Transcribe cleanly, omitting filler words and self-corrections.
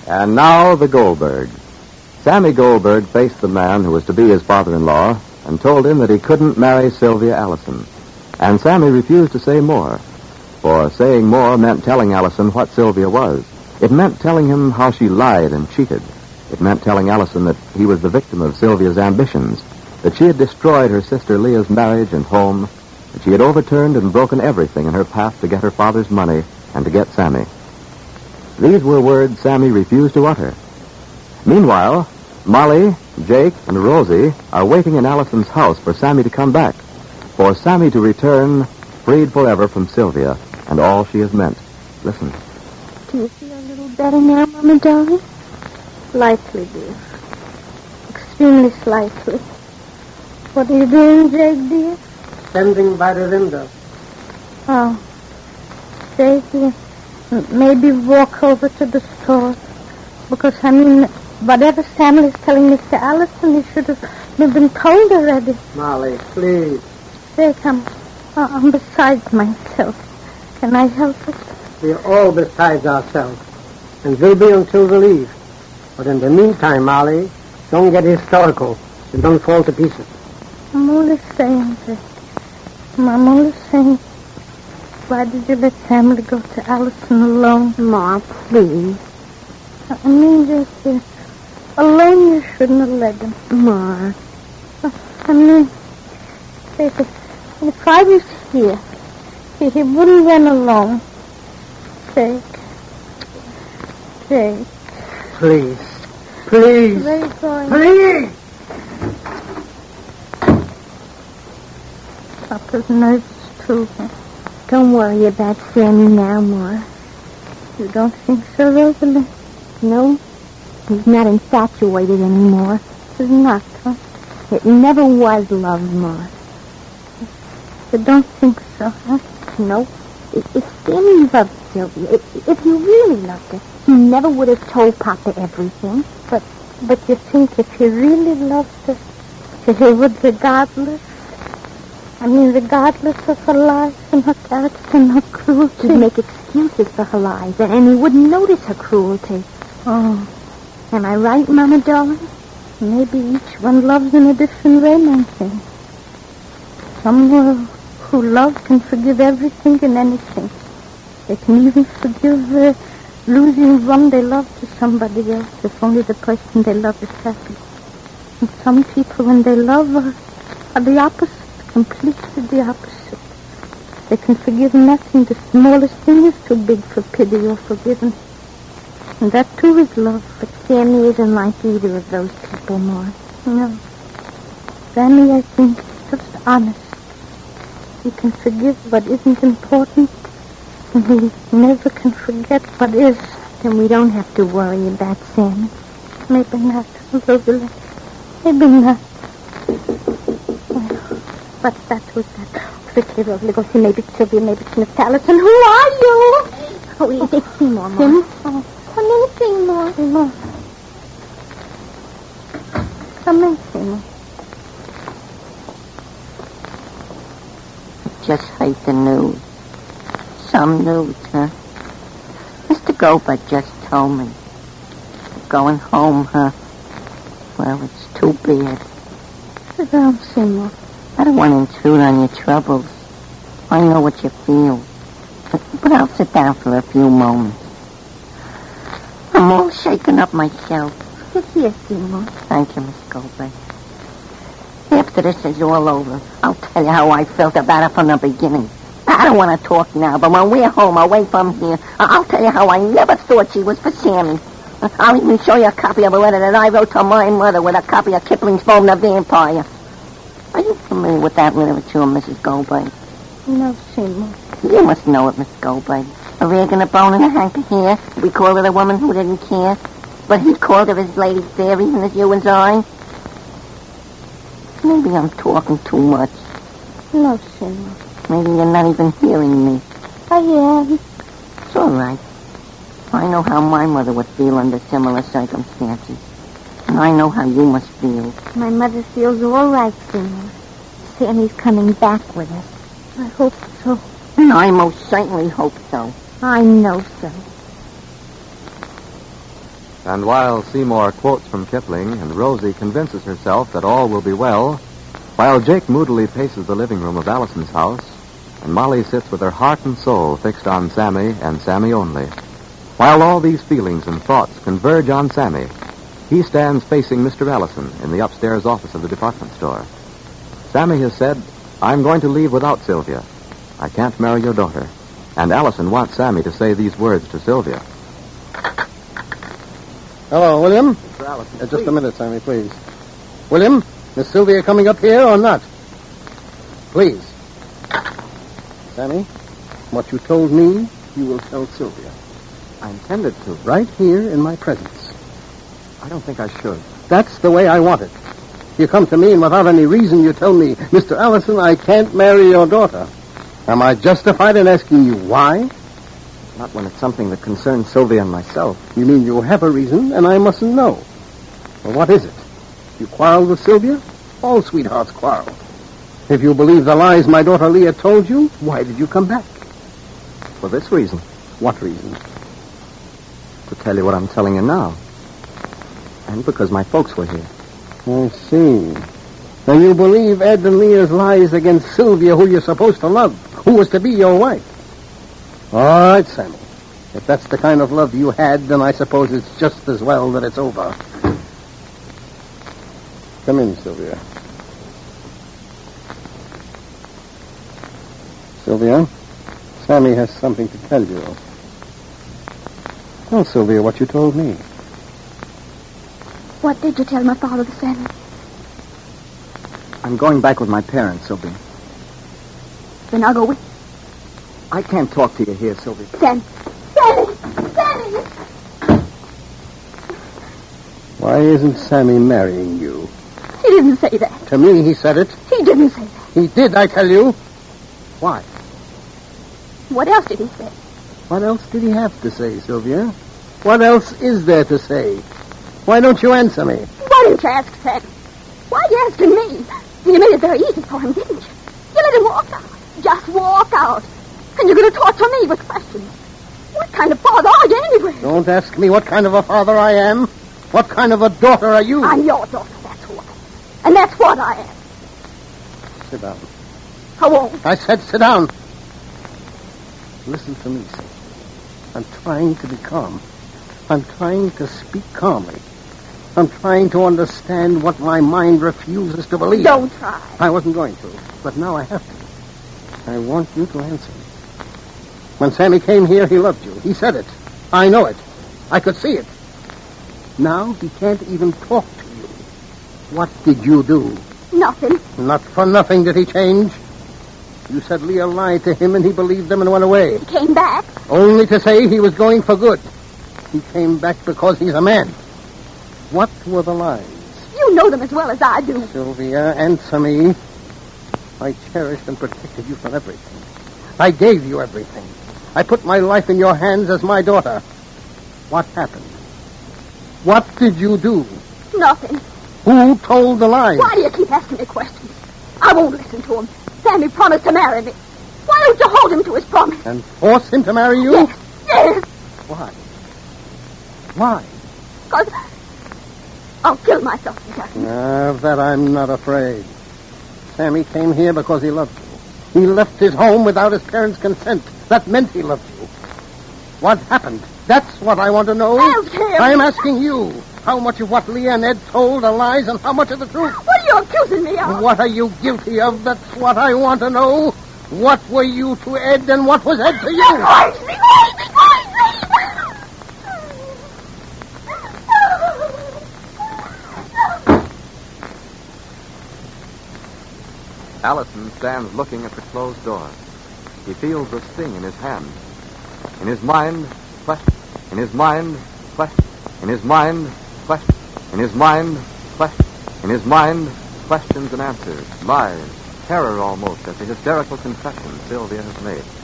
And now the Goldberg. Sammy Goldberg faced the man who was to be his father-in-law and told him that he couldn't marry Sylvia Allison. And Sammy refused to say more, for saying more meant telling Allison what Sylvia was. It meant telling him how she lied and cheated. It meant telling Allison that he was the victim of Sylvia's ambitions, that she had destroyed her sister Leah's marriage and home, that she had overturned and broken everything in her path to get her father's money and to get Sammy. These were words Sammy refused to utter. Meanwhile, Molly, Jake, and Rosie are waiting in Allison's house for Sammy to come back, for Sammy to return freed forever from Sylvia and all she has meant. Listen. Do you feel a little better now, Mama darling? Slightly, dear. Extremely slightly. What are you doing, Jake, dear? Standing by the window. Oh. Jake, dear, maybe walk over to the store. Because, whatever Samuel is telling Mr. Allison, he should have been told already. Molly, please. Jake, I'm beside myself. Can I help it? We're all besides ourselves, and will be until we leave. But in the meantime, Molly, don't get historical and don't fall to pieces. I'm only saying, Jake. I'm only saying, why did you let Samuel go to Allison alone? Ma, please. Jake, alone you shouldn't have let him. Ma. Jake, if I was here, he wouldn't run alone. Jake. Please. Please. Where are you going? Please! Papa's nervous, too. Don't worry about Sammy now, Ma. You don't think so, Rosalie? No, he's not infatuated anymore. He's not, huh? It never was love, Ma. You don't think so, huh? No. If Sammy loved Sylvia, if he really loved her, he never would have told Papa everything. But you think if he really loved her, he would regardless of her lies and her character and her cruelty? He'd make excuses for her lies, and he wouldn't notice her cruelty. Oh. Am I right, Mama darling? Maybe each one loves in a different way, my thing. Some who love can forgive everything and anything. They can even forgive losing one they love to somebody else if only the person they love is happy. And some people, when they love, are the opposite, completely the opposite. They can forgive nothing. The smallest thing is too big for pity or forgiveness. And that, too, is love. But Sammy isn't like either of those people, Ma. No. Sammy, I think, is just honest. He can forgive what isn't important, and he never can forget what is. Then we don't have to worry about Sammy. Maybe not, Rosalie. Maybe not. What's that? Who's that? Quickly, Rosalie, go see. Maybe it's Sylvia, maybe it's Miss Allison. Who are you? Oh, it's Seymour, Ma. Seymour? Oh. Come in, Seymour. Seymour. Come in, Seymour. Just heard the news. Some news, huh? Mr. Goldberg just told me. Going home, huh? Well, it's too bad. Sit down, Seymour. I don't want to intrude on your troubles. I know what you feel. But I'll sit down for a few moments. I'm all shaken up myself. Sit here, Seymour. Thank you, Miss Goldberg. After this is all over, I'll tell you how I felt about it from the beginning. I don't want to talk now, but when we're home, away from here, I'll tell you how I never thought she was for Sammy. I'll even show you a copy of a letter that I wrote to my mother with a copy of Kipling's poem, The Vampire. Are you familiar with that literature, Mrs. Goldberg? No, Seymour. You must know it, Miss Goldberg. A rag and a bone and a hank of hair. We called her a woman who didn't care. But he called her his lady fairy and his you and I. Maybe I'm talking too much. No, Seymour. Maybe you're not even hearing me. I am. It's all right. I know how my mother would feel under similar circumstances. And I know how you must feel. My mother feels all right, Seymour. Sammy's coming back with us. I hope so. And I most certainly hope so. I know so. And while Seymour quotes from Kipling and Rosie convinces herself that all will be well, while Jake moodily paces the living room of Allison's house, and Molly sits with her heart and soul fixed on Sammy and Sammy only, while all these feelings and thoughts converge on Sammy, he stands facing Mr. Allison in the upstairs office of the department store. Sammy has said, "I'm going to leave without Sylvia. I can't marry your daughter." And Allison wants Sammy to say these words to Sylvia. Hello, William. Mr. Allison, Just a minute, Sammy, please. William, is Sylvia coming up here or not? Please. Sammy, what you told me, you will tell Sylvia. I intended to. Right here in my presence. I don't think I should. That's the way I want it. You come to me and without any reason you tell me, Mr. Allison, I can't marry your daughter. Am I justified in asking you why? Not when it's something that concerns Sylvia and myself. You mean you have a reason and I mustn't know? Well, what is it? You quarreled with Sylvia? All sweethearts quarrel. If you believe the lies my daughter Leah told you, why did you come back? For this reason. What reason? To tell you what I'm telling you now. And because my folks were here. I see. Now you believe Ed and Leah's lies against Sylvia, who you're supposed to love, who was to be your wife. All right, Sammy. If that's the kind of love you had, then I suppose it's just as well that it's over. Come in, Sylvia. Sylvia, Sammy has something to tell you. Tell Sylvia what you told me. What did you tell my father, Sammy? I'm going back with my parents, Sylvia. Then I'll go with I can't talk to you here, Sylvia. Sammy. Sammy! Why isn't Sammy marrying you? He didn't say that. To me, he said it. He didn't say that. He did, I tell you. Why? What else did he say? What else did he have to say, Sylvia? What else is there to say? Why don't you answer me? Why didn't you ask Sammy? Why are you asking me? You made it very easy for him, didn't you? You let him walk out. Just walk out. And you're going to torture me with questions. What kind of father are you anyway? Don't ask me what kind of a father I am. What kind of a daughter are you? I'm your daughter, that's who I am. And that's what I am. Sit down. I won't. I said sit down. Listen to me, Sam. I'm trying to be calm. I'm trying to speak calmly. I'm trying to understand what my mind refuses to believe. Don't try. I wasn't going to, but now I have to. I want you to answer me. When Sammy came here, he loved you. He said it. I know it. I could see it. Now he can't even talk to you. What did you do? Nothing. Not for nothing did he change. You said Leah lied to him and he believed them and went away. He came back. Only to say he was going for good. He came back because he's a man. What were the lies? You know them as well as I do. Sylvia, answer me. I cherished and protected you from everything. I gave you everything. I put my life in your hands as my daughter. What happened? What did you do? Nothing. Who told the lies? Why do you keep asking me questions? I won't listen to him. Sammy promised to marry me. Why don't you hold him to his promise? And force him to marry you? Yes, yes. Why? Why? Because I'll kill myself if he doesn't. Of that I'm not afraid. Sammy came here because he loved you. He left his home without his parents' consent. That meant he loved you. What happened? That's what I want to know. Ask him. I'm asking you. How much of what Leah and Ed told are lies and how much of the truth? What are you accusing me of? What are you guilty of? That's what I want to know. What were you to Ed and what was Ed to you? Crazy. Allison stands looking at the closed door. He feels the sting in his hand. In his mind, question. In his mind, question. In his mind, question. In his mind, question. In his mind, questions and answers. Lies. Terror almost at the hysterical confession Sylvia has made.